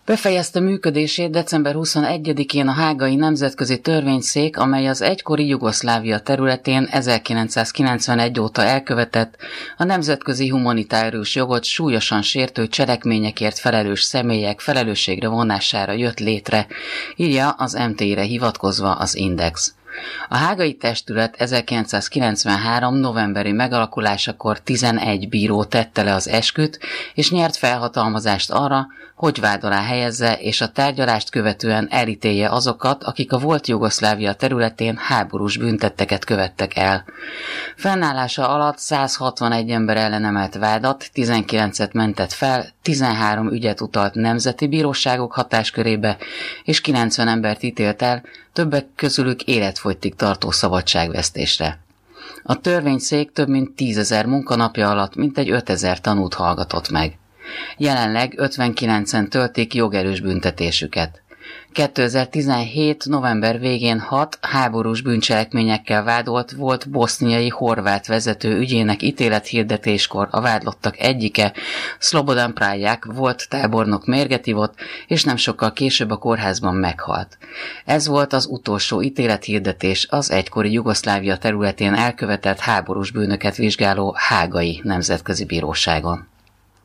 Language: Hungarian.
Befejezte működését december 21-én a Hágai Nemzetközi Törvényszék, amely az egykori Jugoszlávia területén 1991 óta elkövetett, a nemzetközi humanitárius jogot súlyosan sértő cselekményekért felelős személyek felelősségre vonására jött létre, írja az MTI-re hivatkozva az Index. A hágai testület 1993. novemberi megalakulásakor 11 bíró tette le az esküt, és nyert felhatalmazást arra, hogy vád alá helyezze és a tárgyalást követően elítélje azokat, akik a volt Jugoszlávia területén háborús bűntetteket követtek el. Fennállása alatt 161 ember ellen emelt vádat, 19-et mentett fel, 13 ügyet utalt nemzeti bíróságok hatáskörébe, és 90 embert ítélt el, többek közülük életfogytig tartó szabadságvesztésre. A törvényszék több mint 10 000 munkanapja alatt mintegy 5000 tanút hallgatott meg. Jelenleg 59-en töltik jogerős büntetésüket. 2017. november végén 6 háborús bűncselekményekkel vádolt volt boszniai horvát vezető ügyének ítélethirdetéskor a vádlottak egyike, Slobodan Praljak volt tábornok mérget ivott, és nem sokkal később a kórházban meghalt. Ez volt az utolsó ítélethirdetés az egykori Jugoszlávia területén elkövetett háborús bűnöket vizsgáló Hágai Nemzetközi Bíróságon.